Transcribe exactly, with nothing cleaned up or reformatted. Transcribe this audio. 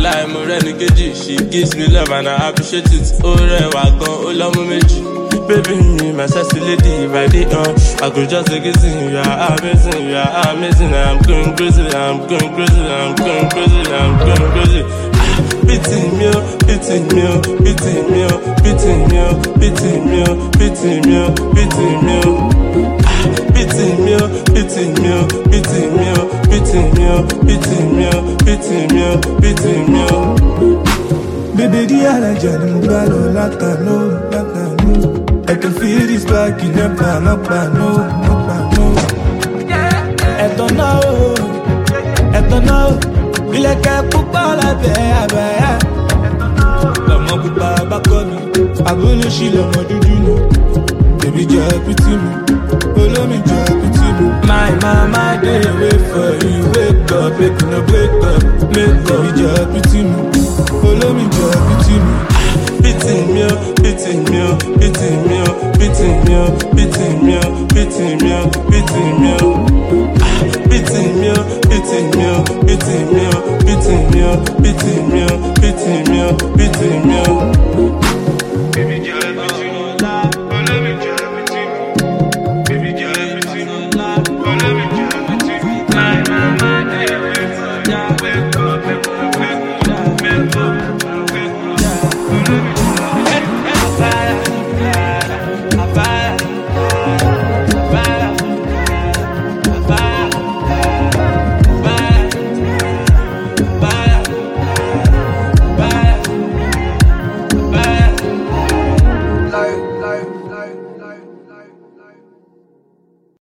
lie, mo rẹ́ni kejì. She gives me love and I appreciate it. Ó rẹwà gan, ó lọ́mú méjì. Baby me, my sexy lady, right there, uh, I could just take it in. You are amazing, you are amazing. I'm going crazy, I'm going crazy, I'm going crazy, I'm going crazy. Beating me, beating me, beating me, beating me, beating me, beating me, beating me. Beating me, beating me, beating me, beating me, beating me, beating me, beating me. Baby, the allergen, I'm glad like I know, like I know. I can feel this back in the pan, up I know, up I know. I don't know, I don't know. You like a football, I bet, I bet. Love my good back on me. I will she love my juju. Baby, just pity me. Follow me, just pity me. My mama, they wait for you. Wake up, make no wake up. Make up, just pity me. Follow me, just pity me. Beating me, beating me, beating me, beating me, beating me, beating me, beating me. Beating me, beating me, beating me, beating me, beating me, beating me, beating me. Baby, just beating me. Follow me, just beating me. Baby, just beating me. Follow me, just beating me. My mama, they wait for you. Wake up,